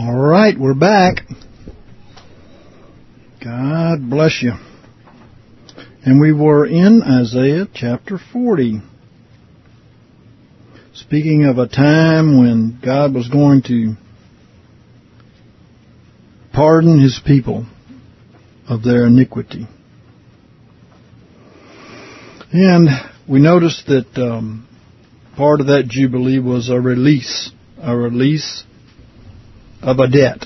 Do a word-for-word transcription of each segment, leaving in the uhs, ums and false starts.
All right, we're back. God bless you. And we were in Isaiah chapter forty. Speaking of a time when God was going to pardon His people of their iniquity. And we noticed that um, part of that Jubilee was a release, a release of a debt.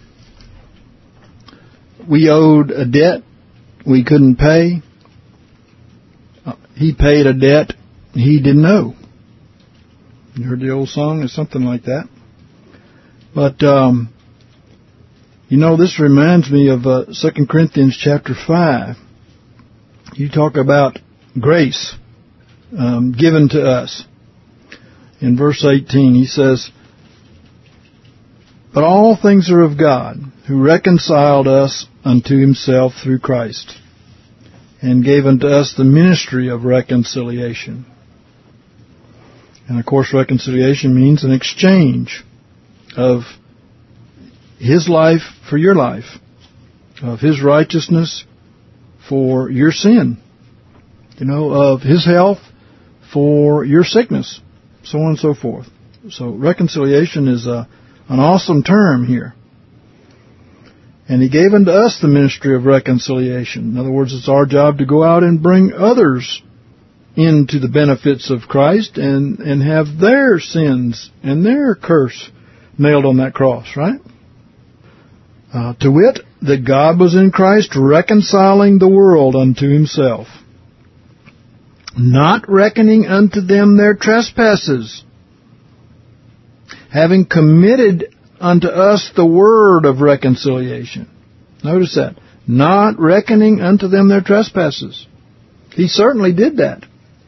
We owed a debt we couldn't pay. He paid a debt He didn't owe. You heard the old song? It's something like that. But, um, you know, this reminds me of uh, Second Corinthians chapter five. You talk about grace um, given to us. In verse eighteen, he says, "But all things are of God, who reconciled us unto Himself through Christ, and gave unto us the ministry of reconciliation." And, of course, reconciliation means an exchange of His life for your life, of His righteousness for your sin, you know, of His health for your sickness, so on and so forth. So reconciliation is a, an awesome term here. And He gave unto us the ministry of reconciliation. In other words, it's our job to go out and bring others into the benefits of Christ and, and have their sins and their curse nailed on that cross, right? Uh, to wit, that God was in Christ reconciling the world unto Himself, not reckoning unto them their trespasses, having committed unto us the word of reconciliation. Notice that. Not reckoning unto them their trespasses. He certainly did that.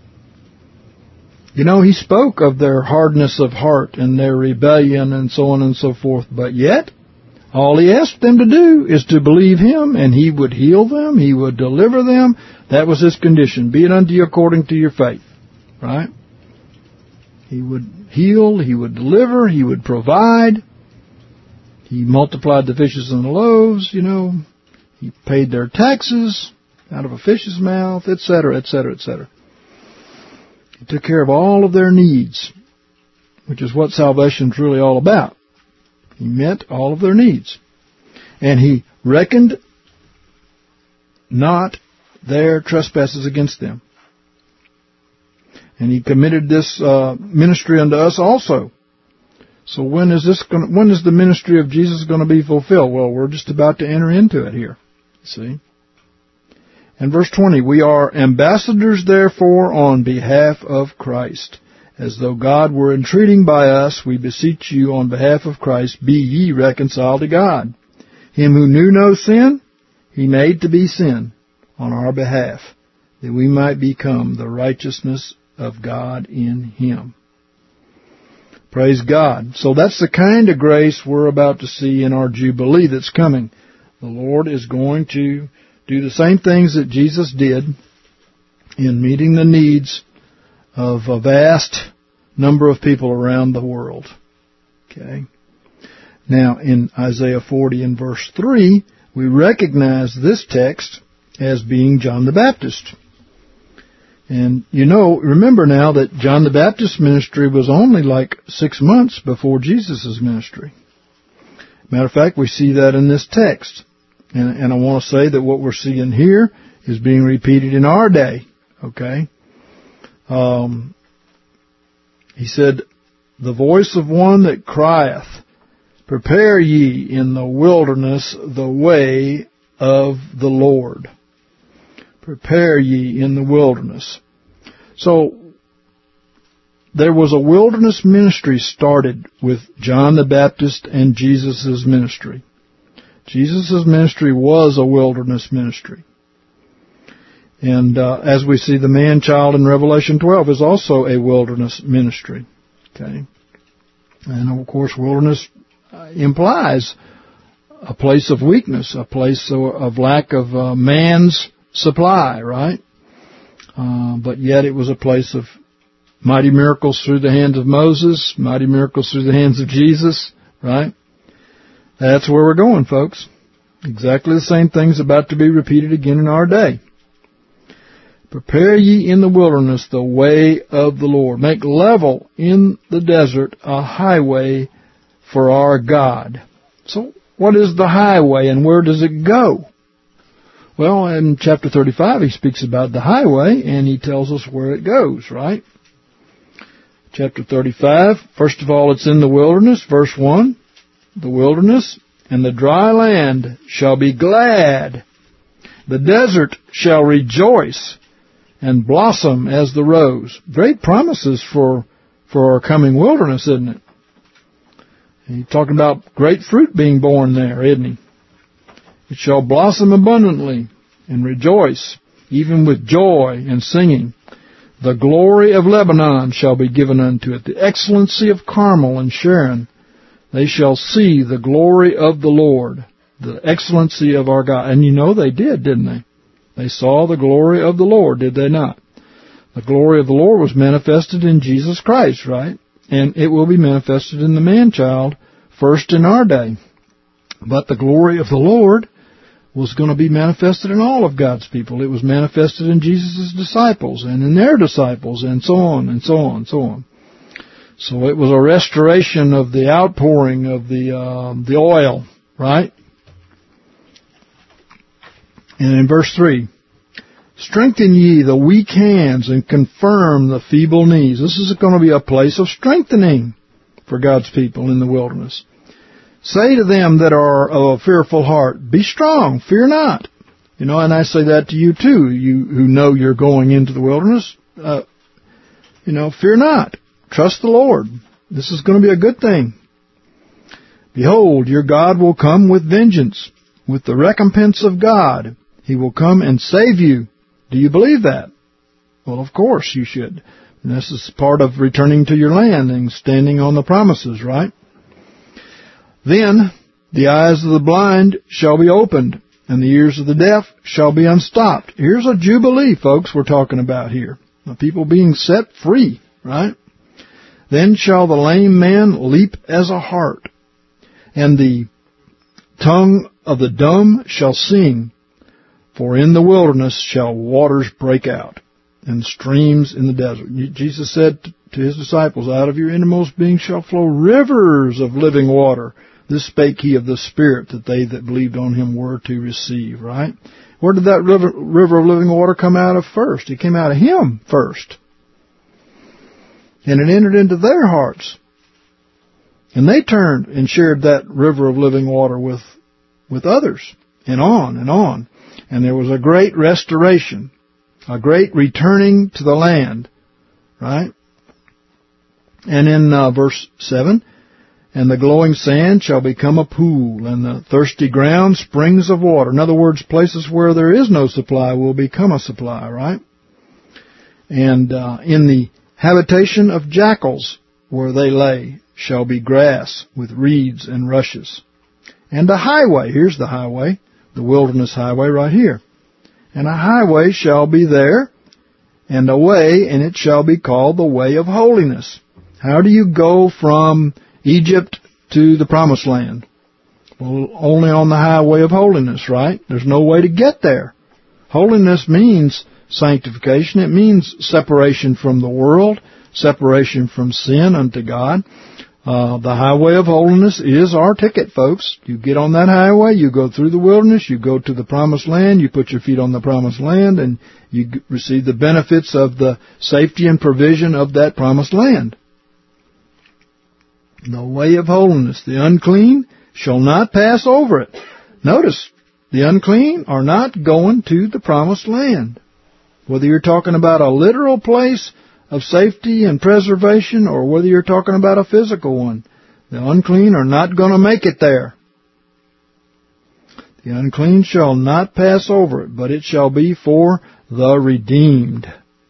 You know, He spoke of their hardness of heart and their rebellion and so on and so forth. But yet, all He asked them to do is to believe Him, and He would heal them, He would deliver them. That was His condition. Be it unto you according to your faith. Right? He would heal, He would deliver, He would provide. He multiplied the fishes and the loaves, you know. He paid their taxes out of a fish's mouth, et cetera, et cetera, et cetera. He took care of all of their needs, which is what salvation's really all about. He met all of their needs. And He reckoned not their trespasses against them. And He committed this uh, ministry unto us also. So when is this going? When is the ministry of Jesus going to be fulfilled? Well, we're just about to enter into it here. See? And verse twenty, "We are ambassadors, therefore, on behalf of Christ. As though God were entreating by us, we beseech you on behalf of Christ, be ye reconciled to God. Him who knew no sin, He made to be sin on our behalf, that we might become the righteousness of God in Him." Praise God. So that's the kind of grace we're about to see in our Jubilee that's coming. The Lord is going to do the same things that Jesus did in meeting the needs of a vast number of people around the world. Okay. Now, in Isaiah forty and verse three, we recognize this text as being John the Baptist. And, you know, remember now that John the Baptist's ministry was only like six months before Jesus' ministry. Matter of fact, we see that in this text. And, and I want to say that what we're seeing here is being repeated in our day. Okay? Um, he said, "The voice of one that crieth, prepare ye in the wilderness the way of the Lord." Prepare ye in the wilderness. So, there was a wilderness ministry started with John the Baptist and Jesus' ministry. Jesus' ministry was a wilderness ministry. And uh, as we see, the man-child in Revelation twelve is also a wilderness ministry. Okay, and of course, wilderness implies a place of weakness, a place of lack of uh, man's supply, right? Uh, but yet it was a place of mighty miracles through the hands of Moses, mighty miracles through the hands of Jesus, right? That's where we're going, folks. Exactly the same thing's about to be repeated again in our day. Prepare ye in the wilderness the way of the Lord. Make level in the desert a highway for our God. So what is the highway and where does it go? Well, in chapter thirty-five, he speaks about the highway and he tells us where it goes, right? Chapter thirty-five, first of all, it's in the wilderness, verse one. The wilderness and the dry land shall be glad. The desert shall rejoice and blossom as the rose. Great promises for, for our coming wilderness, isn't it? He's talking about great fruit being born there, isn't he? It shall blossom abundantly and rejoice, even with joy and singing. The glory of Lebanon shall be given unto it, the excellency of Carmel and Sharon. They shall see the glory of the Lord, the excellency of our God. And you know they did, didn't they? They saw the glory of the Lord, did they not? The glory of the Lord was manifested in Jesus Christ, right? And it will be manifested in the man-child first in our day. But the glory of the Lord was going to be manifested in all of God's people. It was manifested in Jesus' disciples and in their disciples and so on and so on and so on. So it was a restoration of the outpouring of the uh, the oil, right? And in verse three, strengthen ye the weak hands and confirm the feeble knees. This is going to be a place of strengthening for God's people in the wilderness. Say to them that are of a fearful heart, be strong, fear not. You know, and I say that to you too, you who know you're going into the wilderness. Uh, you know, fear not. Trust the Lord. This is going to be a good thing. Behold, your God will come with vengeance, with the recompense of God. He will come and save you. Do you believe that? Well, of course you should. And this is part of returning to your land and standing on the promises, right? Then the eyes of the blind shall be opened, and the ears of the deaf shall be unstopped. Here's a jubilee, folks, we're talking about here. The people being set free, right? Then shall the lame man leap as a hart, and the tongue of the dumb shall sing. For in the wilderness shall waters break out, and streams in the desert. Jesus said to his disciples, out of your innermost being shall flow rivers of living water. This spake he of the Spirit, that they that believed on him were to receive, right? Where did that river, river of living water come out of first? It came out of him first. And it entered into their hearts. And they turned and shared that river of living water with, with others, and on and on. And there was a great restoration, a great returning to the land, right? And in uh, verse seven, and the glowing sand shall become a pool, and the thirsty ground springs of water. In other words, places where there is no supply will become a supply, right? And uh, in the habitation of jackals, where they lay, shall be grass with reeds and rushes. And a highway, here's the highway, the wilderness highway right here. And a highway shall be there, and a way, and it shall be called the way of holiness. How do you go from Egypt to the promised land? Well, only on the highway of holiness, right? There's no way to get there. Holiness means sanctification. It means separation from the world, separation from sin unto God. Uh, the highway of holiness is our ticket, folks. You get on that highway, you go through the wilderness, you go to the promised land, you put your feet on the promised land, and you receive the benefits of the safety and provision of that promised land. The way of holiness. The unclean shall not pass over it. Notice, the unclean are not going to the promised land. Whether you're talking about a literal place of safety and preservation, or whether you're talking about a physical one, the unclean are not going to make it there. The unclean shall not pass over it, but it shall be for the redeemed.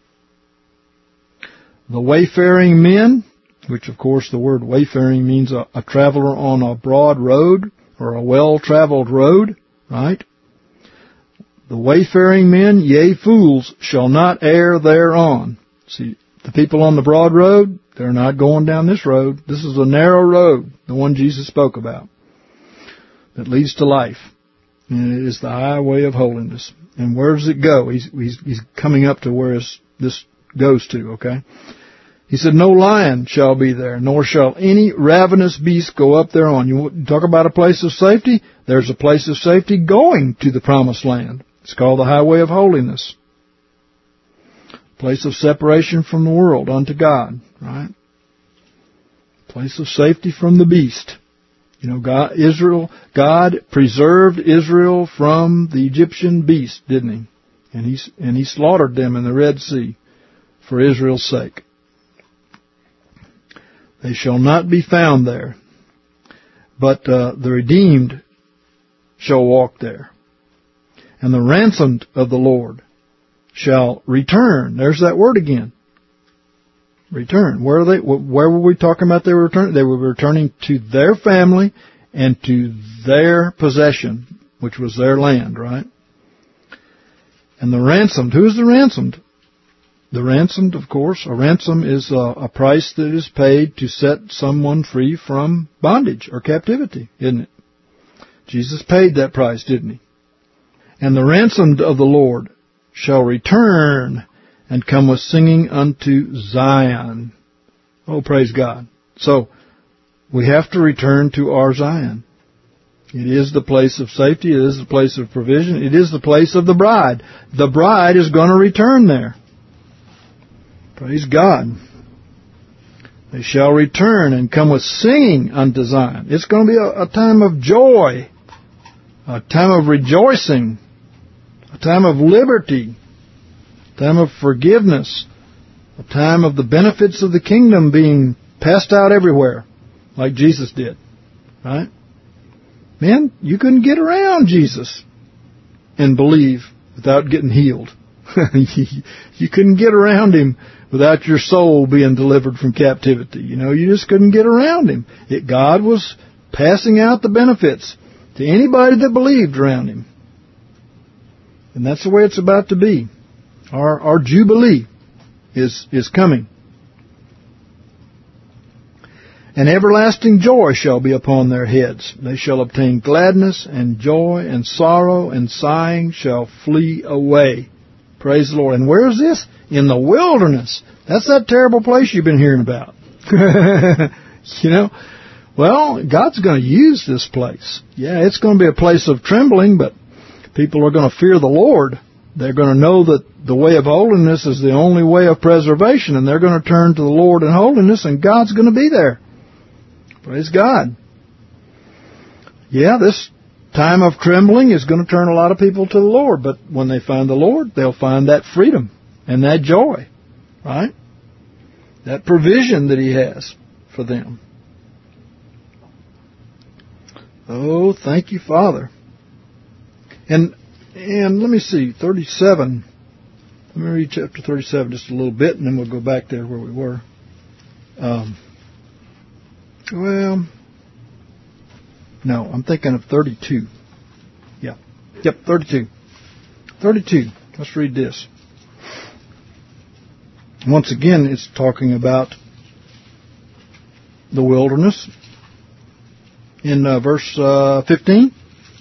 The wayfaring men, which of course the word wayfaring means a, a traveler on a broad road, or a well-traveled road, right? The wayfaring men, yea, fools, shall not err thereon. See, the people on the broad road, they're not going down this road. This is a narrow road, the one Jesus spoke about. that leads to life. And it is the highway of holiness. And where does it go? He's, he's, he's coming up to where this goes to, okay? He said, no lion shall be there, nor shall any ravenous beast go up thereon. You talk about a place of safety? There's a place of safety going to the promised land. It's called the highway of holiness. Place of separation from the world unto God, right? Place of safety from the beast. You know, God, Israel, God preserved Israel from the Egyptian beast, didn't He? And He, and He slaughtered them in the Red Sea for Israel's sake. They shall not be found there, but uh, the redeemed shall walk there. And the ransomed of the Lord shall return. There's that word again. Return. Where are they? Where were we talking about they were returning? They were returning to their family and to their possession, which was their land, right? And the ransomed. Who is the ransomed? The ransomed, of course. A ransom is a, a price that is paid to set someone free from bondage or captivity, isn't it? Jesus paid that price, didn't He? And the ransomed of the Lord shall return and come with singing unto Zion. Oh, praise God. So, we have to return to our Zion. It is the place of safety. It is the place of provision. It is the place of the bride. The bride is going to return there. Praise God. They shall return and come with singing unto Zion. It's going to be a, a time of joy, a time of rejoicing, a time of liberty, a time of forgiveness, a time of the benefits of the kingdom being passed out everywhere, like Jesus did. Right? Man, you couldn't get around Jesus and believe without getting healed. You couldn't get around Him without your soul being delivered from captivity. You know, you just couldn't get around Him. It, God was passing out the benefits to anybody that believed around Him. And that's the way it's about to be. Our, our Jubilee is, is coming. And everlasting joy shall be upon their heads. They shall obtain gladness and joy, and sorrow and sighing shall flee away. Praise the Lord. And where is this? In the wilderness. That's that terrible place you've been hearing about. You know? Well, God's going to use this place. Yeah, it's going to be a place of trembling, but people are going to fear the Lord. They're going to know that the way of holiness is the only way of preservation, and they're going to turn to the Lord in holiness, and God's going to be there. Praise God. Yeah, this time of trembling is going to turn a lot of people to the Lord, but when they find the Lord, they'll find that freedom and that joy, right? That provision that He has for them. Oh, thank you, Father. And and let me see, thirty-seven. Let me read chapter thirty-seven just a little bit, and then we'll go back there where we were. Um, well, no, I'm thinking of thirty-two. Yeah. Yep, thirty-two. thirty-two. Let's read this. Once again, it's talking about the wilderness. In uh, verse uh, fifteen,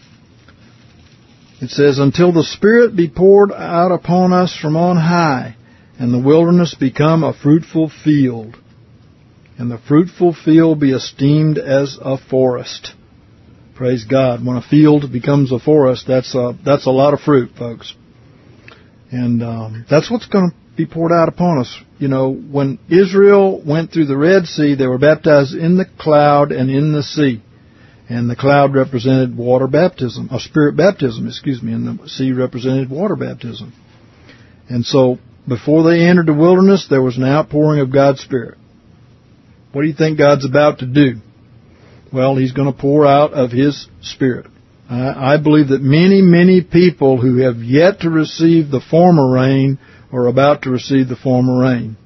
it says, until the Spirit be poured out upon us from on high, and the wilderness become a fruitful field, and the fruitful field be esteemed as a forest. Praise God. When a field becomes a forest, that's a, that's a lot of fruit, folks. And um, that's what's going to be poured out upon us. You know, when Israel went through the Red Sea, they were baptized in the cloud and in the sea. And the cloud represented water baptism, or spirit baptism, excuse me, and the sea represented water baptism. And so, before they entered the wilderness, there was an outpouring of God's Spirit. What do you think God's about to do? Well, He's going to pour out of His Spirit. I, I believe that many, many people who have yet to receive the former rain are about to receive the former rain.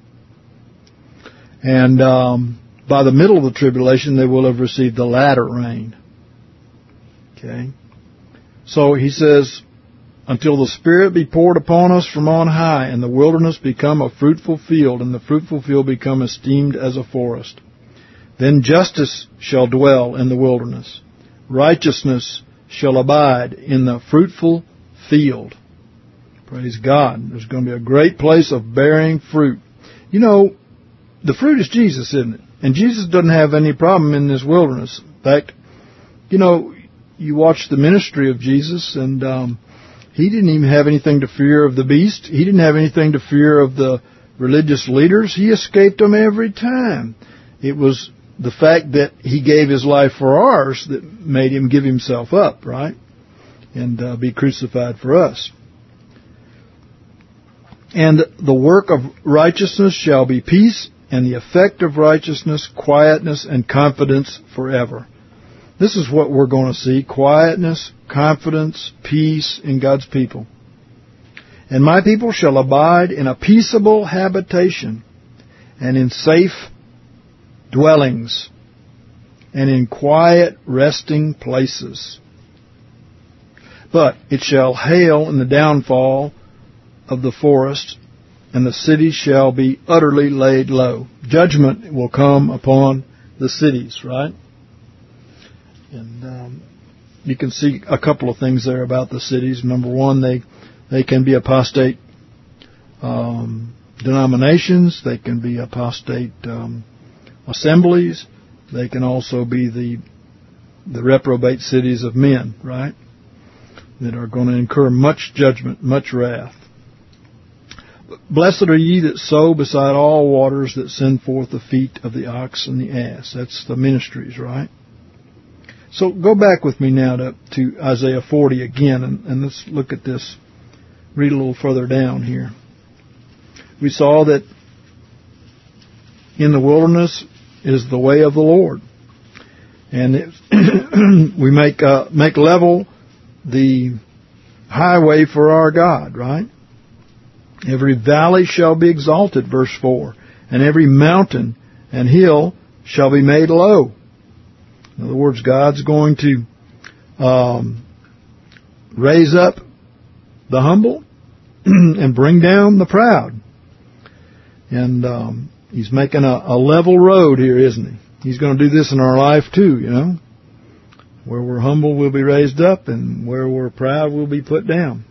And um, by the middle of the tribulation, they will have received the latter rain. Okay? So He says, until the Spirit be poured upon us from on high, and the wilderness become a fruitful field, and the fruitful field become esteemed as a forest. Then justice shall dwell in the wilderness, righteousness shall abide in the fruitful field. Praise God. There's going to be a great place of bearing fruit. You know, the fruit is Jesus, isn't it? And Jesus doesn't have any problem in this wilderness. In fact, you know, you watch the ministry of Jesus, and um, he didn't even have anything to fear of the beast. He didn't have anything to fear of the religious leaders. He escaped them every time. It was the fact that he gave his life for ours that made him give himself up, right? And uh, be crucified for us. And the work of righteousness shall be peace, and the effect of righteousness, quietness, and confidence forever. This is what we're going to see: quietness, confidence, peace in God's people. And my people shall abide in a peaceable habitation, and in safe dwellings, and in quiet resting places. But it shall hail in the downfall of the forest, and the city shall be utterly laid low. Judgment will come upon the cities, right? And um, you can see a couple of things there about the cities. Number one, they they can be apostate um, denominations. They can be apostate um, assemblies. They can also be the the reprobate cities of men, right? That are going to incur much judgment, much wrath. Blessed are ye that sow beside all waters, that send forth the feet of the ox and the ass. That's the ministries, right? So go back with me now to, to Isaiah forty again, and, and let's look at this. Read a little further down here. We saw that in the wilderness is the way of the Lord. And it, we make uh, make level the highway for our God, right? Every valley shall be exalted, verse four, and every mountain and hill shall be made low. In other words, God's going to um, raise up the humble and bring down the proud. And um, He's making a, a level road here, isn't He? He's going to do this in our life too, you know. Where we're humble, we'll be raised up, and where we're proud, we'll be put down.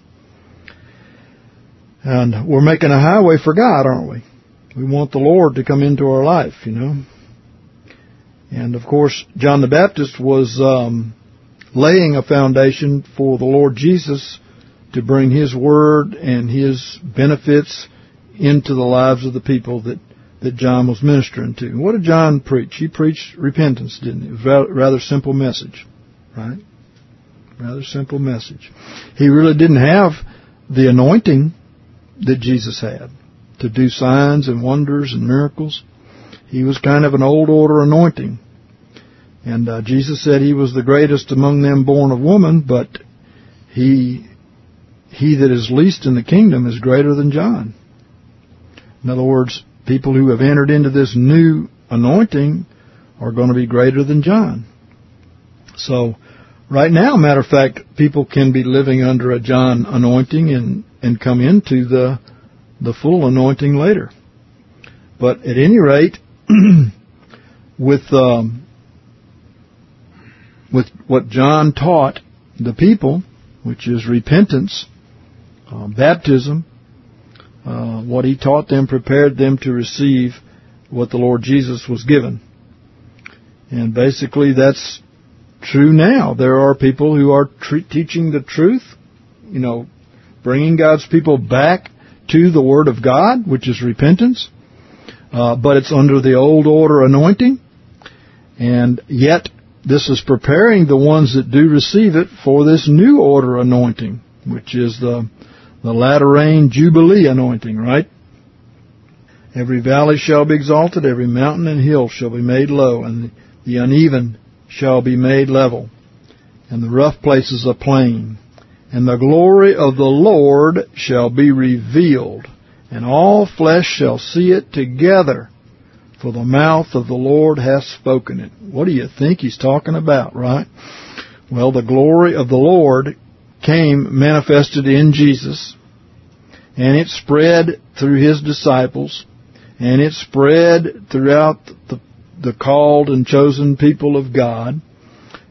And we're making a highway for God, aren't we? We want the Lord to come into our life, you know. And, of course, John the Baptist was um, laying a foundation for the Lord Jesus to bring His Word and His benefits into the lives of the people that, that John was ministering to. What did John preach? He preached repentance, didn't he? It was a rather simple message, right? Rather simple message. He really didn't have the anointing that Jesus had to do signs and wonders and miracles. He was kind of an old order anointing. And uh, Jesus said He was the greatest among them born of woman, but he he that is least in the kingdom is greater than John. In other words, people who have entered into this new anointing are going to be greater than John. So right now, matter of fact, people can be living under a John anointing and, and come into the the full anointing later. But at any rate, with um, with what John taught the people, which is repentance, uh, baptism, uh, what he taught them prepared them to receive what the Lord Jesus was given. And basically that's true now. There are people who are tre- teaching the truth, you know, bringing God's people back to the Word of God, which is repentance. Uh, but it's under the old order anointing. And yet, this is preparing the ones that do receive it for this new order anointing, which is the, the latter rain Jubilee anointing, right? Every valley shall be exalted, every mountain and hill shall be made low, and the uneven shall be made level, and the rough places a plain. And the glory of the Lord shall be revealed, and all flesh shall see it together, for the mouth of the Lord hath spoken it. What do you think He's talking about, right? Well, the glory of the Lord came manifested in Jesus, and it spread through His disciples, and it spread throughout the, the called and chosen people of God.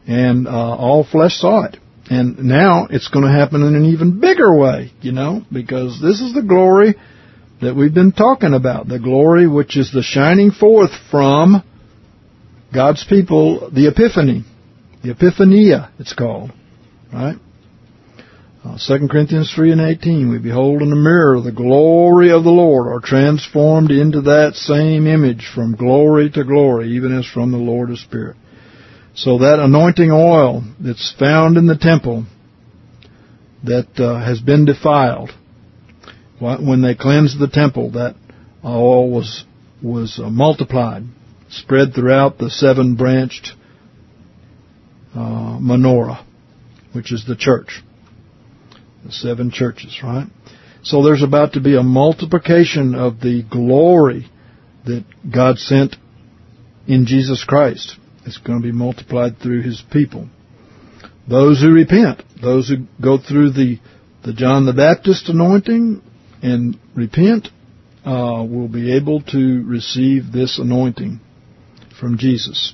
And uh, all flesh saw it. And now it's going to happen in an even bigger way, you know, because this is the glory that we've been talking about. The glory which is the shining forth from God's people, the Epiphany. The Epiphania, it's called. Right? Uh, Second Corinthians three and eighteen, we behold in the mirror the glory of the Lord, are transformed into that same image from glory to glory, even as from the Lord is Spirit. So that anointing oil that's found in the temple that uh, has been defiled, when they cleansed the temple, that oil was was uh, multiplied, spread throughout the seven-branched uh, menorah, which is the church. The seven churches, right? So there's about to be a multiplication of the glory that God sent in Jesus Christ. It's going to be multiplied through His people. Those who repent, those who go through the, the John the Baptist anointing and repent, uh, will be able to receive this anointing from Jesus.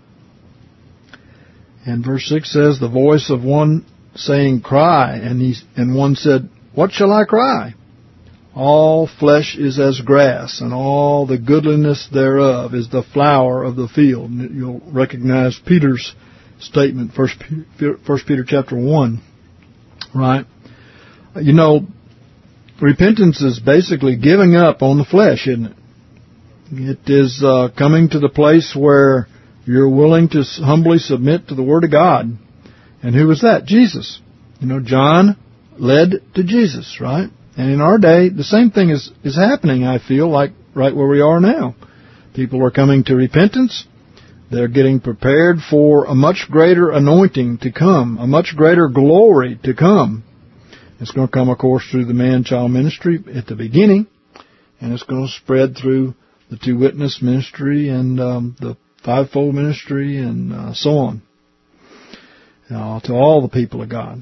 And verse six says, the voice of one saying, cry, and he, and one said, what shall I cry? All flesh is as grass, and all the goodliness thereof is the flower of the field. And you'll recognize Peter's statement, First Peter chapter one, right? You know, repentance is basically giving up on the flesh, isn't it? It is uh, coming to the place where you're willing to humbly submit to the Word of God. And who was that? Jesus. You know, John led to Jesus, right? And in our day, the same thing is, is happening, I feel, like right where we are now. People are coming to repentance. They're getting prepared for a much greater anointing to come, a much greater glory to come. It's going to come, of course, through the man-child ministry at the beginning, and it's going to spread through the two-witness ministry and um, the fivefold ministry and uh, so on, uh, to all the people of God.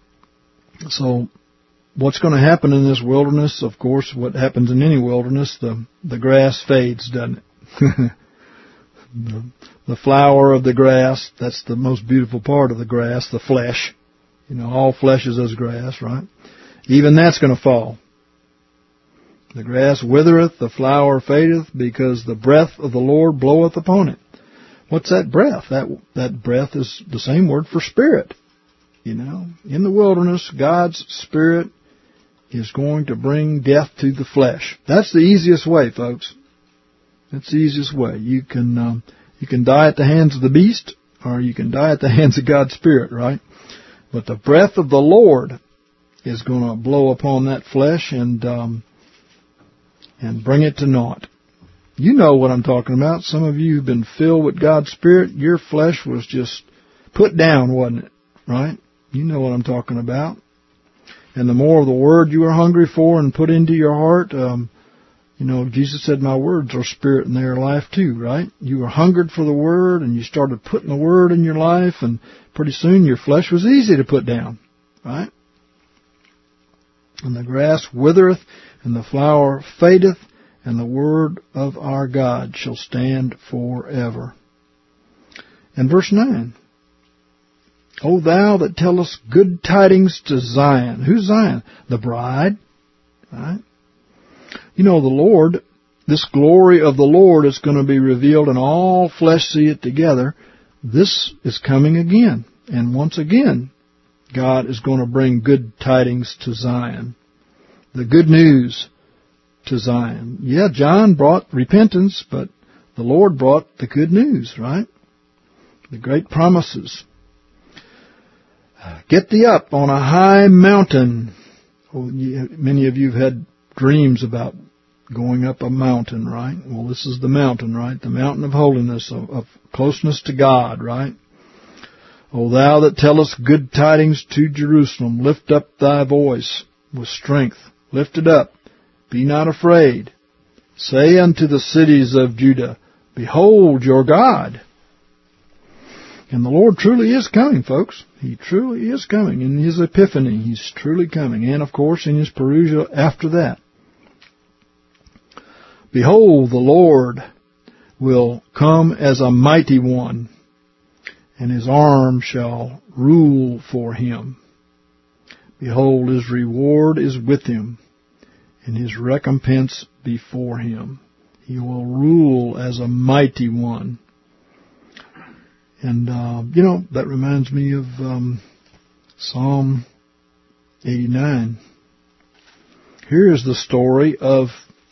So what's going to happen in this wilderness, of course, what happens in any wilderness, the, the grass fades, doesn't it? the, the flower of the grass, that's the most beautiful part of the grass, the flesh. You know, all flesh is as grass, right? Even that's going to fall. The grass withereth, the flower fadeth, because the breath of the Lord bloweth upon it. What's that breath? That that breath is the same word for spirit. You know, in the wilderness, God's Spirit is going to bring death to the flesh. That's the easiest way, folks. That's the easiest way. You can um, you can die at the hands of the beast, or you can die at the hands of God's Spirit, right? But the breath of the Lord is going to blow upon that flesh and um, and bring it to naught. You know what I'm talking about. Some of you have been filled with God's Spirit. Your flesh was just put down, wasn't it? Right? You know what I'm talking about. And the more of the Word you are hungry for and put into your heart, um, you know, Jesus said, my words are spirit and they are life too, right? You were hungered for the Word and you started putting the Word in your life, and pretty soon your flesh was easy to put down, right? And the grass withereth and the flower fadeth, and the word of our God shall stand forever. And verse nine. O thou that tellest good tidings to Zion. Who's Zion? The bride. Right? You know, the Lord, this glory of the Lord is going to be revealed, and all flesh see it together. This is coming again. And once again, God is going to bring good tidings to Zion. The good news to Zion. Yeah, John brought repentance, but the Lord brought the good news, right? The great promises. Get thee up on a high mountain. Oh, many of you have had dreams about going up a mountain, right? Well, this is the mountain, right? The mountain of holiness, of, of closeness to God, right? O thou that tellest good tidings to Jerusalem, lift up thy voice with strength. Lift it up. Be not afraid. Say unto the cities of Judah, behold your God. And the Lord truly is coming, folks. He truly is coming. In His Epiphany, He's truly coming. And, of course, in His Parousia after that. Behold, the Lord will come as a mighty one, and his arm shall rule for him. Behold, his reward is with him, and his recompense before him. He will rule as a mighty one. And, uh, you know, that reminds me of um, Psalm eighty-nine. Here is the story of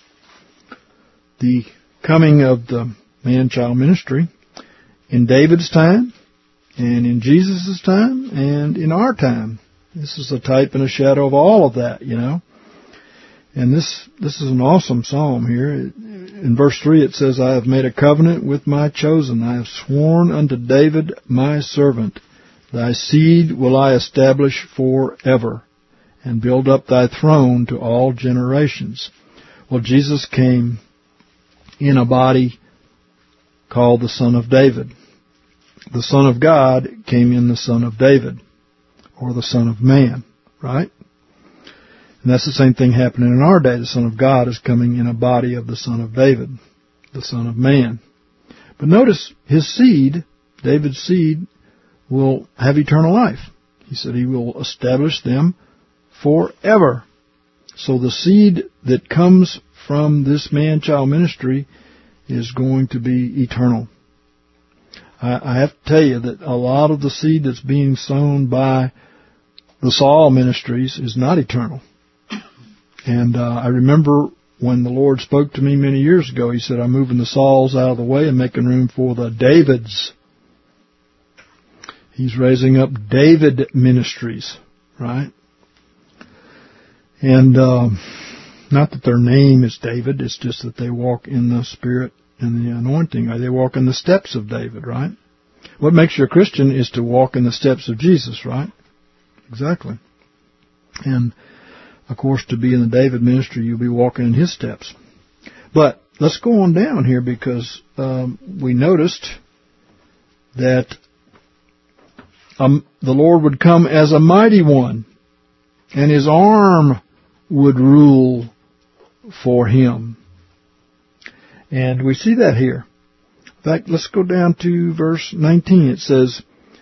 the coming of the man-child ministry in David's time, and in Jesus' time, and in our time. This is a type and a shadow of all of that, you know. And this this is an awesome psalm here. In verse three it says, I have made a covenant with my chosen. I have sworn unto David my servant. Thy seed will I establish forever, and build up thy throne to all generations. Well, Jesus came in a body called the Son of David. The Son of God came in the Son of David, or the Son of Man, right? And that's the same thing happening in our day. The Son of God is coming in a body of the Son of David, the Son of Man. But notice, his seed, David's seed, will have eternal life. He said he will establish them forever. So the seed that comes from this man-child ministry is going to be eternal. I have to tell you that a lot of the seed that's being sown by the Saul ministries is not eternal. And uh, I remember when the Lord spoke to me many years ago, He said, I'm moving the Sauls out of the way and making room for the Davids. He's raising up David ministries, right? And uh, not that their name is David, it's just that they walk in the Spirit and the anointing, or they walk in the steps of David, right? What makes you a Christian is to walk in the steps of Jesus, right? Exactly. And, of course, to be in the David ministry, you'll be walking in his steps. But let's go on down here, because um, we noticed that um, the Lord would come as a mighty one, and his arm would rule for him. And we see that here. In fact, let's go down to verse nineteen. It says,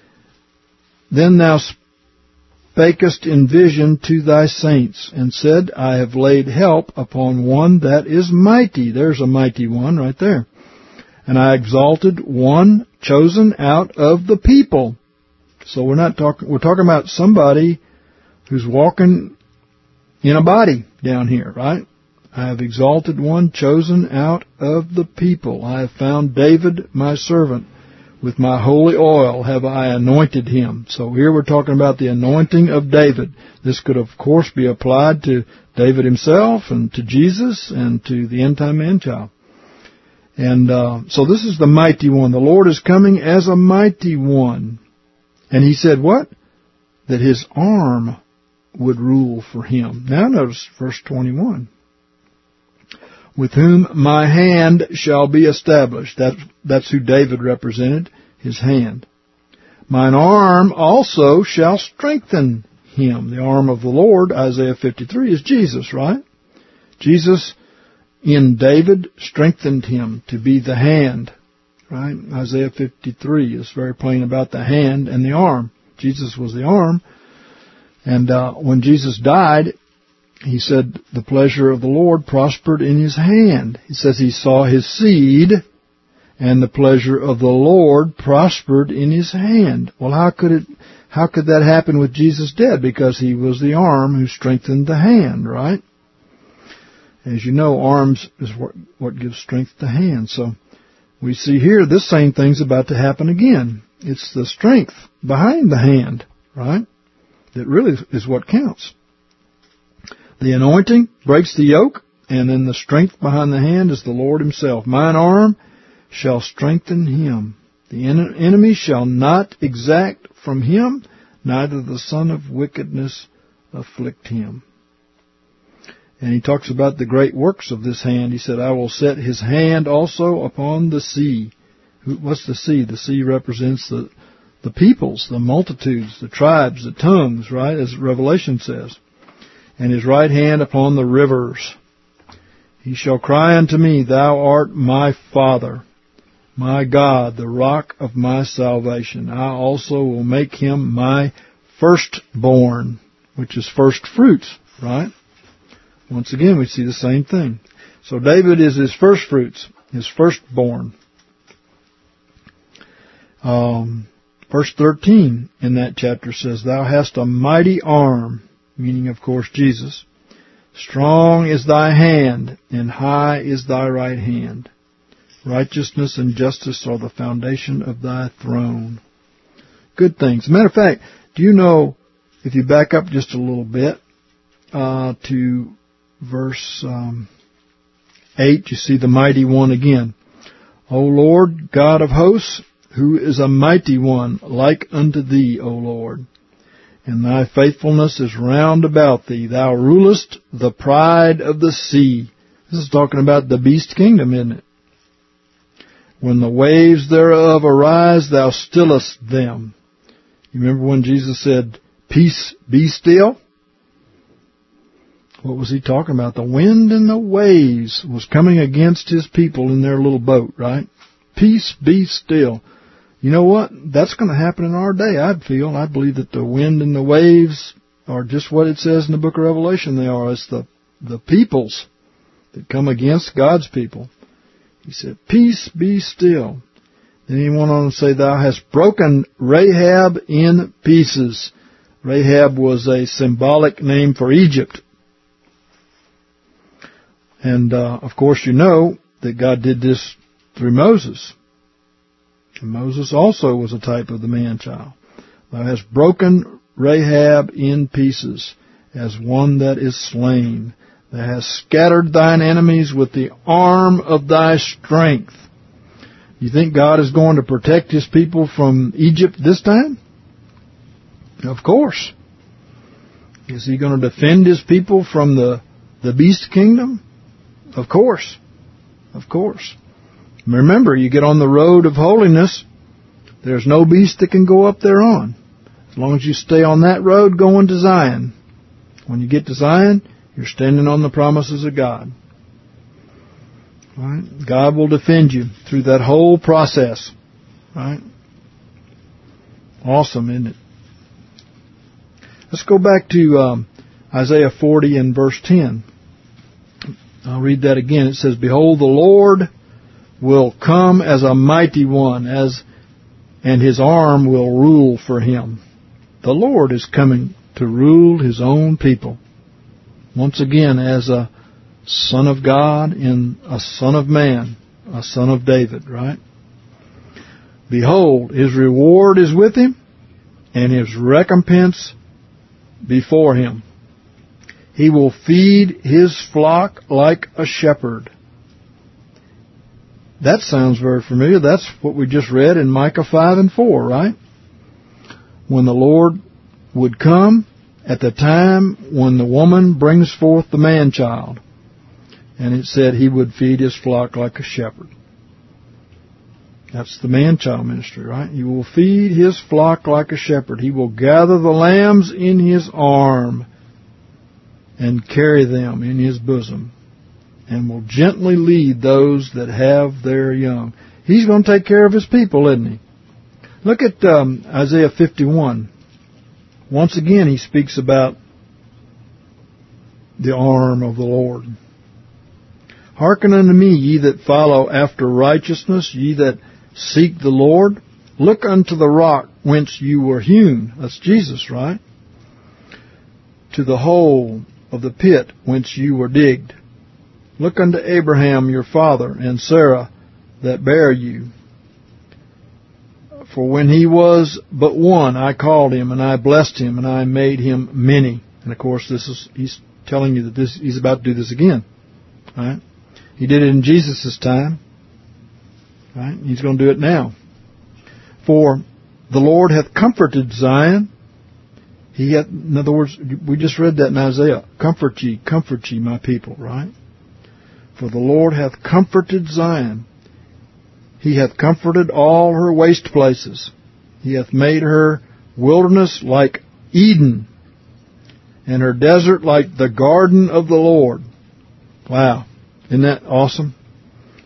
Then thou spakest in vision to thy saints, and said, I have laid help upon one that is mighty. There's a mighty one right there. And I exalted one chosen out of the people. So we're not talking, we're talking about somebody who's walking in a body down here, right? I have exalted one chosen out of the people. I have found David my servant. With my holy oil have I anointed him. So here we're talking about the anointing of David. This could, of course, be applied to David himself and to Jesus and to the end-time man-child. And uh, so this is the mighty one. The Lord is coming as a mighty one. And he said what? That his arm would rule for him. Now notice verse twenty-one. With whom my hand shall be established. That, that's who David represented, his hand. Mine arm also shall strengthen him. The arm of the Lord, Isaiah fifty-three, is Jesus, right? Jesus in David strengthened him to be the hand, right? Isaiah fifty-three is very plain about the hand and the arm. Jesus was the arm. And uh, when Jesus died, he said the pleasure of the Lord prospered in his hand. He says he saw his seed, and the pleasure of the Lord prospered in his hand. Well, how could it? How could that happen with Jesus dead? Because he was the arm who strengthened the hand, right? As you know, arms is what, what gives strength to hand. So we see here this same thing's about to happen again. It's the strength behind the hand, right? That really is what counts. The anointing breaks the yoke, and then the strength behind the hand is the Lord himself. Mine arm shall strengthen him. The en- enemy shall not exact from him, neither the son of wickedness afflict him. And he talks about the great works of this hand. He said, I will set his hand also upon the sea. What's the sea? The sea represents the, the peoples, the multitudes, the tribes, the tongues, right? As Revelation says. And his right hand upon the rivers. He shall cry unto me, Thou art my Father. my God, the rock of my salvation. I also will make him my firstborn, which is first fruits, right? Once again, we see the same thing. So David is his first fruits, his firstborn. Um, verse thirteen in that chapter says, Thou hast a mighty arm, meaning, of course, Jesus. Strong is thy hand, and high is thy right hand. Righteousness and justice are the foundation of thy throne. Good things. As a matter of fact, do you know, if you back up just a little bit uh, to verse um, eight, you see the mighty one again. O Lord, God of hosts, who is a mighty one like unto thee, O Lord? And thy faithfulness is round about thee. Thou rulest the pride of the sea. This is talking about the beast kingdom, isn't it? When the waves thereof arise, thou stillest them. You remember when Jesus said, Peace, be still? What was he talking about? The wind and the waves was coming against his people in their little boat, right? Peace, be still. You know what? That's going to happen in our day, I'd feel. I believe that the wind and the waves are just what it says in the book of Revelation they are. It's the, the peoples that come against God's people. He said, Peace, be still. Then he went on to say, Thou hast broken Rahab in pieces. Rahab was a symbolic name for Egypt. And, uh, of course, you know that God did this through Moses. And Moses also was a type of the man-child. Thou hast broken Rahab in pieces as one that is slain. Thou hast scattered thine enemies with the arm of thy strength. You think God is going to protect his people from Egypt this time? Of course. Is he going to defend his people from the, the beast kingdom? Of course. Of course. Remember, you get on the road of holiness, there's no beast that can go up there on. As long as you stay on that road going to Zion. When you get to Zion, you're standing on the promises of God. Right? God will defend you through that whole process. Right? Awesome, isn't it? Let's go back to um, Isaiah forty and verse ten. I'll read that again. It says, Behold, the Lord will come as a mighty one, as and his arm will rule for him. The Lord is coming to rule his own people. Once again, as a son of God and a son of man, a son of David, right? Behold, his reward is with him, and his recompense before him. He will feed his flock like a shepherd. That sounds very familiar. That's what we just read in Micah five and four, right? When the Lord would come at the time when the woman brings forth the man-child. And it said he would feed his flock like a shepherd. That's the man-child ministry, right? He will feed his flock like a shepherd. He will gather the lambs in his arm and carry them in his bosom, and will gently lead those that have their young. He's going to take care of his people, isn't he? Look at um, Isaiah fifty-one. Once again, he speaks about the arm of the Lord. Hearken unto me, ye that follow after righteousness, ye that seek the Lord. Look unto the rock whence you were hewn. That's Jesus, right? To the hole of the pit whence you were digged. Look unto Abraham your father, and Sarah that bare you. For when he was but one, I called him, and I blessed him, and I made him many. And of course, this is he's telling you that this he's about to do this again. Right? He did it in Jesus' time. Right? He's going to do it now. For the Lord hath comforted Zion. He hath, in other words, we just read that in Isaiah. Comfort ye, comfort ye, my people, right? For the Lord hath comforted Zion. He hath comforted all her waste places. He hath made her wilderness like Eden, and her desert like the garden of the Lord. Wow. Isn't that awesome?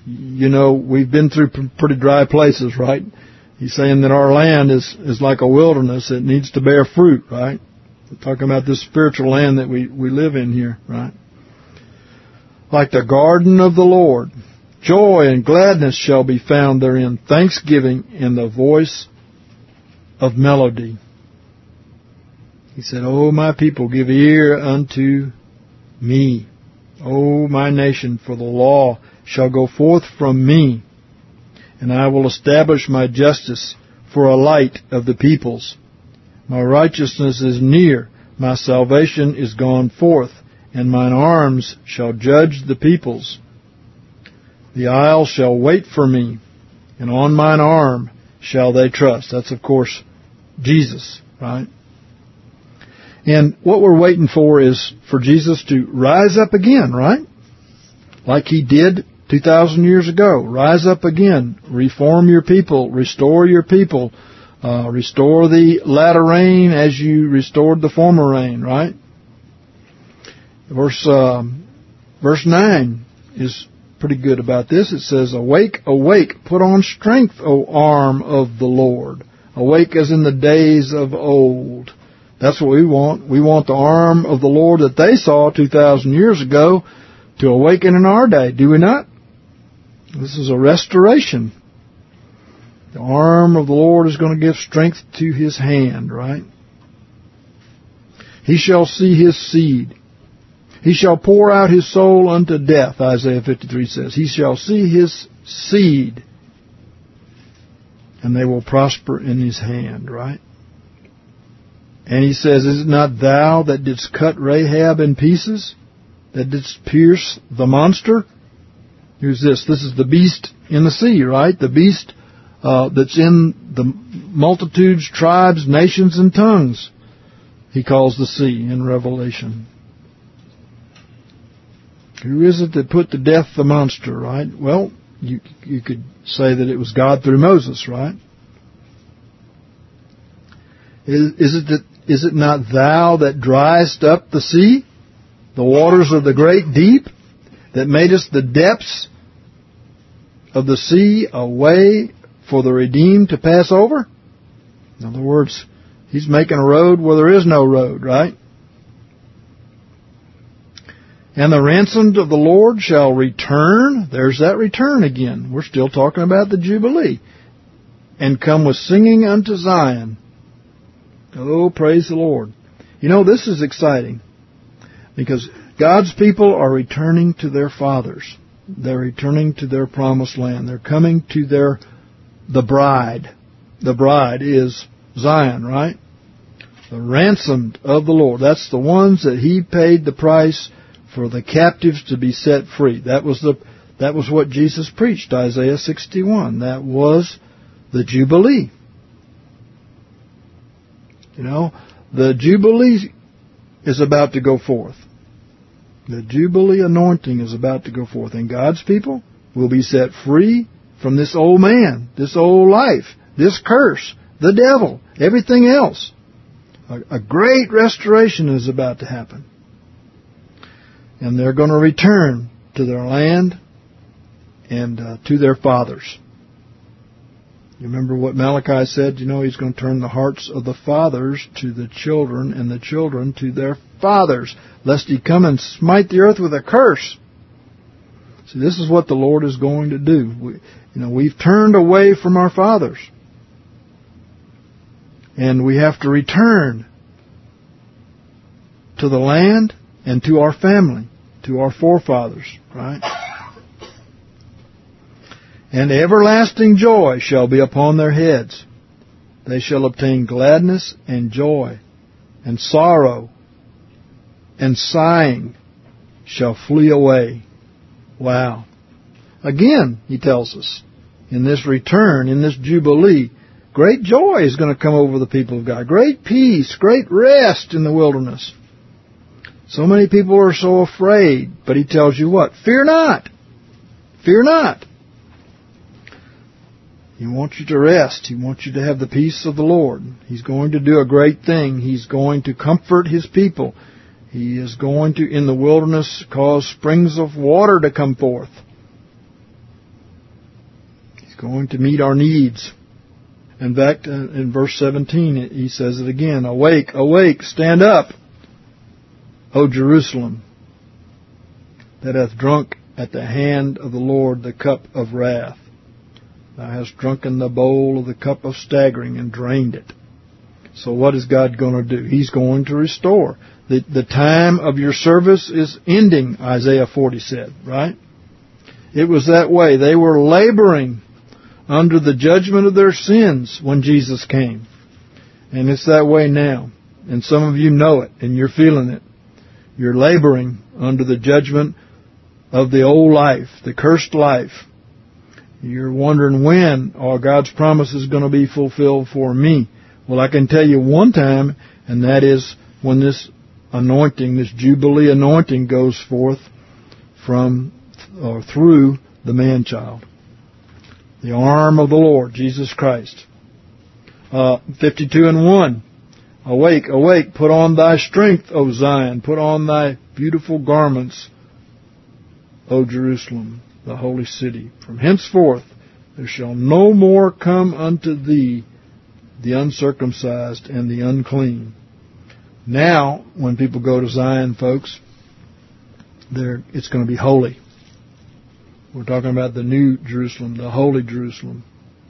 You know, we've been through pretty dry places, right? He's saying that our land is, is like a wilderness. It needs to bear fruit, right? We're talking about this spiritual land that we, we live in here, right? Like the garden of the Lord. Joy and gladness shall be found therein. Thanksgiving in the voice of melody. He said, O my people, give ear unto me. O my nation, for the law shall go forth from me, and I will establish my justice for a light of the peoples. My righteousness is near, my salvation is gone forth, and mine arms shall judge the peoples. The isles shall wait for me, and on mine arm shall they trust. That's, of course, Jesus, right? And what we're waiting for is for Jesus to rise up again, right? Like He did two thousand years ago. Rise up again. Reform your people. Restore your people. Uh, restore the latter rain as you restored the former rain, right? Verse, uh, verse nine is pretty good about this. It says, Awake, awake, put on strength, O arm of the Lord. Awake as in the days of old. That's what we want. We want the arm of the Lord that they saw two thousand years ago to awaken in our day. Do we not? This is a restoration. The arm of the Lord is going to give strength to His hand, right? He shall see His seed. He shall pour out His soul unto death, Isaiah fifty-three says. He shall see His seed, and they will prosper in His hand, right? And He says, Is it not thou that didst cut Rahab in pieces, that didst pierce the monster? Who's this? This is the beast in the sea, right? The beast uh, that's in the multitudes, tribes, nations, and tongues. He calls the sea in Revelation. Who is it that put to death the monster, right? Well, you you could say that it was God through Moses, right? Is, is it that is it not thou that driest up the sea, the waters of the great deep, that madest the depths of the sea a way for the redeemed to pass over? In other words, He's making a road where there is no road, right? And the ransomed of the Lord shall return. There's that return again. We're still talking about the Jubilee. And come with singing unto Zion. Oh, praise the Lord. You know, this is exciting, because God's people are returning to their fathers. They're returning to their promised land. They're coming to their, the bride. The bride is Zion, right? The ransomed of the Lord. That's the ones that He paid the price for the captives to be set free. That was the that was what Jesus preached, Isaiah sixty-one. That was the Jubilee. You know, the Jubilee is about to go forth. The Jubilee anointing is about to go forth. And God's people will be set free from this old man, this old life, this curse, the devil, everything else. A, a great restoration is about to happen. And they're going to return to their land and uh, to their fathers. You remember what Malachi said? You know, He's going to turn the hearts of the fathers to the children, and the children to their fathers, lest He come and smite the earth with a curse. See, this is what the Lord is going to do. We, you know, we've turned away from our fathers, and we have to return to the land and to our family, to our forefathers, right? And everlasting joy shall be upon their heads. They shall obtain gladness and joy, and sorrow and sighing shall flee away. Wow. Again, He tells us, in this return, in this Jubilee, great joy is going to come over the people of God. Great peace, great rest in the wilderness. So many people are so afraid, but He tells you what? Fear not. Fear not. He wants you to rest. He wants you to have the peace of the Lord. He's going to do a great thing. He's going to comfort His people. He is going to, in the wilderness, cause springs of water to come forth. going to meet our needs. In fact, in verse seventeen, he says it again. Awake, awake, stand up, O Jerusalem, that hath drunk at the hand of the Lord the cup of wrath. Thou hast drunken the bowl of the cup of staggering and drained it. So what is God going to do? He's going to restore. The, the time of your service is ending, Isaiah forty said, right? It was that way. They were laboring under the judgment of their sins when Jesus came. And it's that way now. And some of you know it, and you're feeling it. You're laboring under the judgment of the old life, the cursed life. You're wondering when are God's promises going to be fulfilled for me. Well, I can tell you one time, and that is when this anointing, this Jubilee anointing goes forth from or through the man-child. The arm of the Lord, Jesus Christ. Uh, fifty-two and one. Awake, awake, put on thy strength, O Zion. Put on thy beautiful garments, O Jerusalem, the holy city. From henceforth there shall no more come unto thee the uncircumcised and the unclean. Now, when people go to Zion, folks, there it's going to be holy. We're talking about the new Jerusalem, the holy Jerusalem.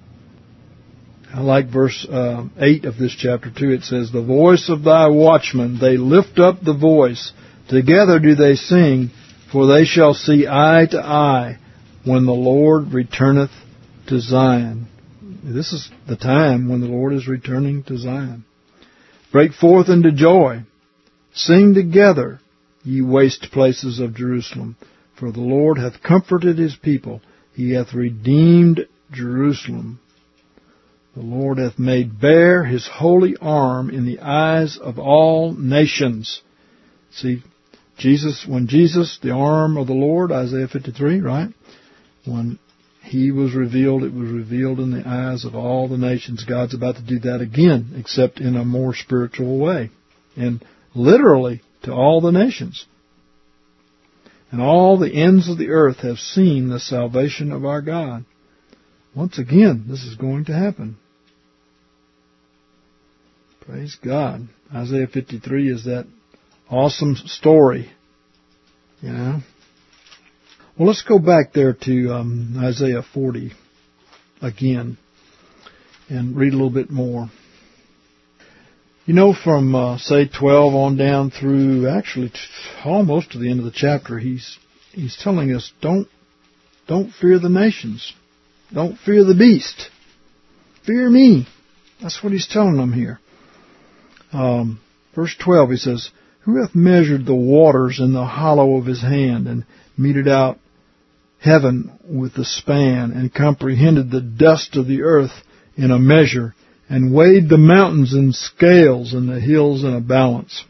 I like verse uh, eight of this chapter too. It says, the voice of thy watchmen, they lift up the voice. Together do they sing, for they shall see eye to eye when the Lord returneth to Zion. This is the time when the Lord is returning to Zion. Break forth into joy. Sing together, ye waste places of Jerusalem. For the Lord hath comforted his people. He hath redeemed Jerusalem. The Lord hath made bare his holy arm in the eyes of all nations. See, Jesus, when Jesus, the arm of the Lord, Isaiah fifty-three, right? When he was revealed, it was revealed in the eyes of all the nations. God's about to do that again, except in a more spiritual way. And literally to all the nations. And all the ends of the earth have seen the salvation of our God. Once again, this is going to happen. Praise God. Isaiah fifty-three is that awesome story. You know. Well, let's go back there to um, Isaiah forty again and read a little bit more. You know, from, uh, say, twelve on down through, actually, t- almost to the end of the chapter, he's he's telling us, don't don't fear the nations. Don't fear the beast. Fear me. That's what he's telling them here. Um, verse twelve, he says, who hath measured the waters in the hollow of his hand, and meted out heaven with the span, and comprehended the dust of the earth in a measure, and weighed the mountains in scales and the hills in a balance?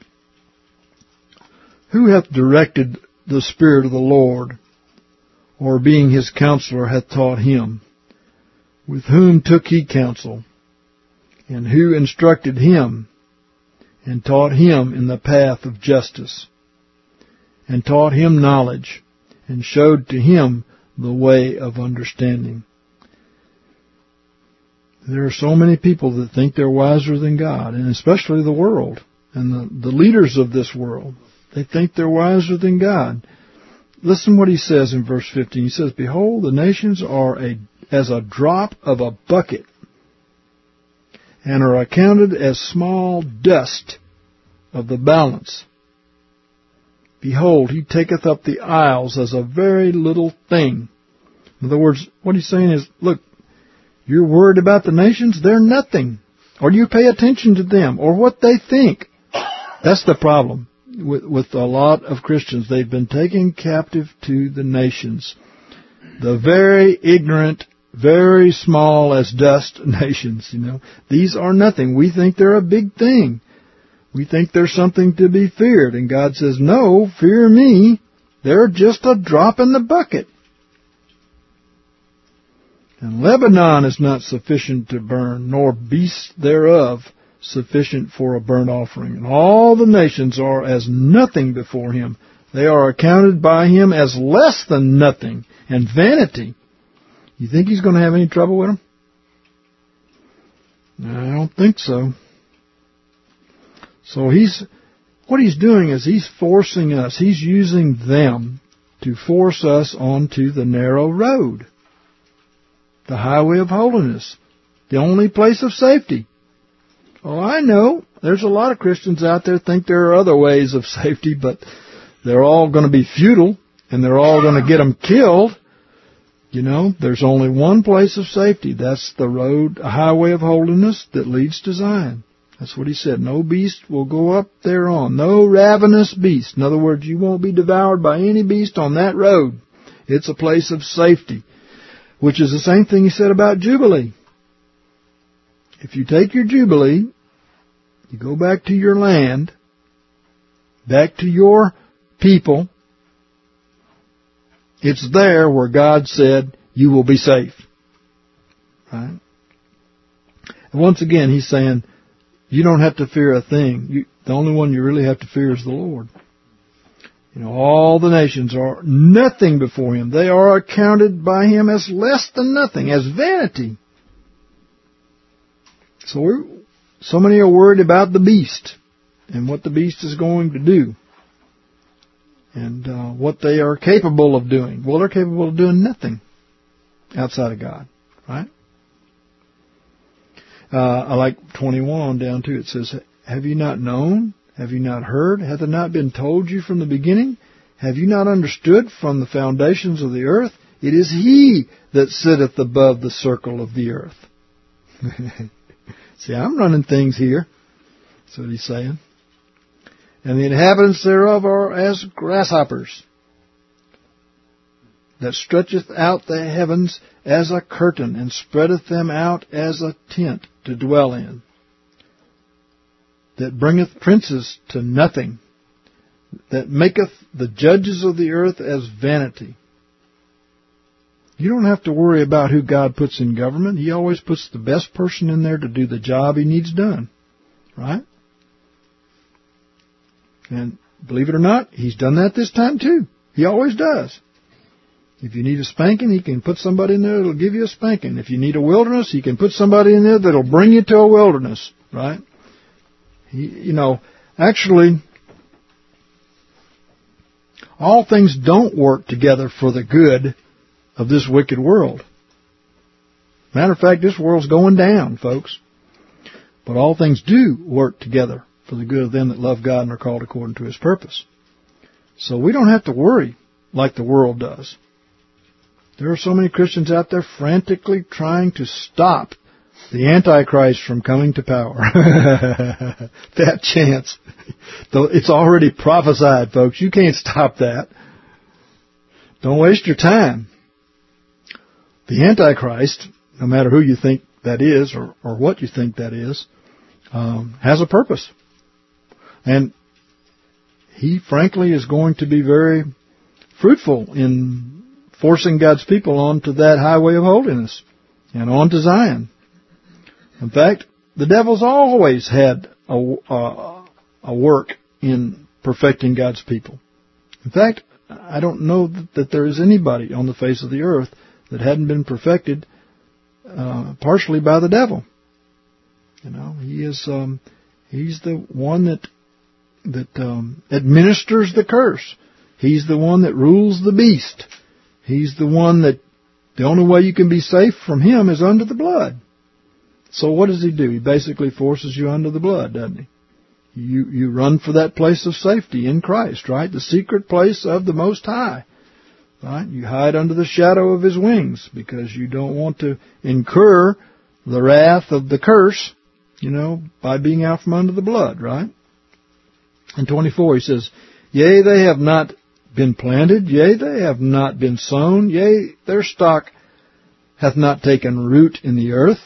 Who hath directed the Spirit of the Lord, or being his counselor hath taught him? With whom took he counsel? And who instructed him, and taught him in the path of justice, and taught him knowledge, and showed to him the way of understanding? There are so many people that think they're wiser than God, and especially the world, and the, the leaders of this world. They think they're wiser than God. Listen what he says in verse fifteen. He says, behold, the nations are a, as a drop of a bucket, and are accounted as small dust of the balance. Behold, he taketh up the isles as a very little thing. In other words, what he's saying is, look, you're worried about the nations, they're nothing. Or you pay attention to them, or what they think. That's the problem with, with a lot of Christians. They've been taken captive to the nations. The very ignorant, very small as dust nations, you know. These are nothing. We think they're a big thing. We think they're something to be feared. And God says, no, fear me. They're just a drop in the bucket. And Lebanon is not sufficient to burn, nor beasts thereof sufficient for a burnt offering. And all the nations are as nothing before him. They are accounted by him as less than nothing and vanity. You think he's going to have any trouble with them? I don't think so. So he's, what he's doing is he's forcing us, he's using them to force us onto the narrow road, the highway of holiness, the only place of safety. Oh, I know there's a lot of Christians out there think there are other ways of safety, but they're all going to be futile, and they're all going to get them killed. You know, there's only one place of safety. That's the road, a highway of holiness that leads to Zion. That's what he said. No beast will go up thereon. No ravenous beast. In other words, you won't be devoured by any beast on that road. It's a place of safety, which is the same thing he said about Jubilee. If you take your Jubilee, you go back to your land, back to your people, it's there where God said you will be safe. Right? And once again, he's saying, you don't have to fear a thing. You, the only one you really have to fear is the Lord. You know, all the nations are nothing before him. They are accounted by him as less than nothing, as vanity. So we're, so many are worried about the beast and what the beast is going to do and uh, what they are capable of doing. Well, they're capable of doing nothing outside of God, right? Uh, I like twenty-one on down too. It says, have you not known? Have you not heard? Hath it not been told you from the beginning? Have you not understood from the foundations of the earth? It is he that sitteth above the circle of the earth. See, I'm running things here. That's what he's saying. And the inhabitants thereof are as grasshoppers, that stretcheth out the heavens as a curtain, and spreadeth them out as a tent to dwell in, that bringeth princes to nothing, that maketh the judges of the earth as vanity. You don't have to worry about who God puts in government. He always puts the best person in there to do the job he needs done. Right? And believe it or not, he's done that this time too. He always does. If you need a spanking, he can put somebody in there that'll give you a spanking. If you need a wilderness, he can put somebody in there that'll bring you to a wilderness. Right? He, you know, actually, all things don't work together for the good of this wicked world. Matter of fact, this world's going down, folks. But all things do work together for the good of them that love God and are called according to his purpose. So we don't have to worry like the world does. There are so many Christians out there frantically trying to stop the Antichrist from coming to power. That chance. It's already prophesied, folks. You can't stop that. Don't waste your time. The Antichrist, no matter who you think that is or, or what you think that is, um, has a purpose. And he, frankly, is going to be very fruitful in forcing God's people onto that highway of holiness and onto Zion. In fact, the devil's always had a, a, a work in perfecting God's people. In fact, I don't know that, that there is anybody on the face of the earth that hadn't been perfected uh, partially by the devil. You know, he is um, he's the one that that um, administers the curse. He's the one that rules the beast. He's the one that the only way you can be safe from him is under the blood. So what does he do? He basically forces you under the blood, doesn't he? You you run for that place of safety in Christ, right? The secret place of the Most High. Right? You hide under the shadow of his wings because you don't want to incur the wrath of the curse, you know, by being out from under the blood, right? In twenty-four he says, yea, they have not been planted, yea, they have not been sown, yea, their stock hath not taken root in the earth.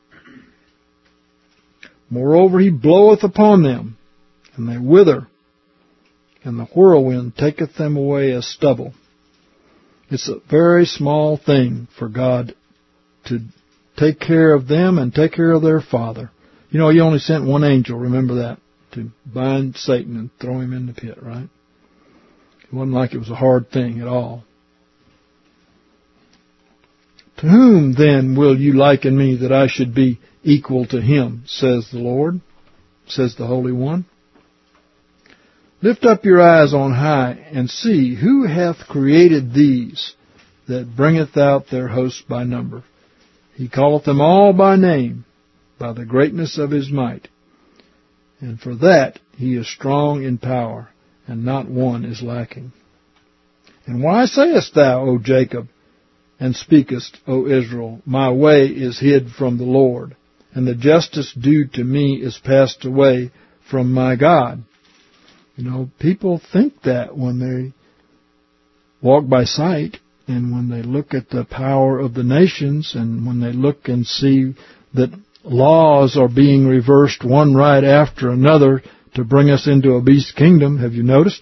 Moreover, he bloweth upon them, and they wither, and the whirlwind taketh them away as stubble. It's a very small thing for God to take care of them and take care of their father. You know, he only sent one angel, remember that, to bind Satan and throw him in the pit, right? It wasn't like it was a hard thing at all. To whom then will you liken me that I should be equal to him, says the Lord, says the Holy One? Lift up your eyes on high, and see who hath created these, that bringeth out their host by number. He calleth them all by name, by the greatness of his might. And for that he is strong in power, and not one is lacking. And why sayest thou, O Jacob, and speakest, O Israel, my way is hid from the Lord, and the justice due to me is passed away from my God? You know, people think that when they walk by sight, and when they look at the power of the nations, and when they look and see that laws are being reversed one right after another to bring us into a beast kingdom. Have you noticed?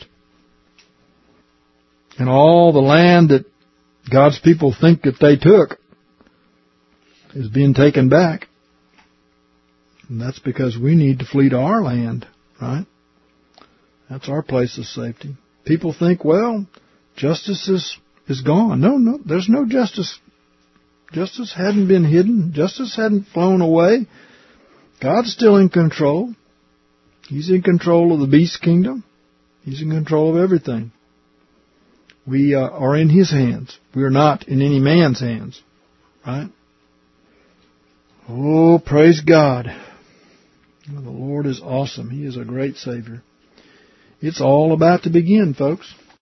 And all the land that God's people think that they took is being taken back. And that's because we need to flee to our land, right? That's our place of safety. People think, well, justice is, is gone. No, no, there's no justice. Justice hadn't been hidden. Justice hadn't flown away. God's still in control. He's in control of the beast kingdom. He's in control of everything. We uh, are in His hands. We are not in any man's hands. Right? Oh, praise God. The Lord is awesome. He is a great Savior. It's all about to begin, folks.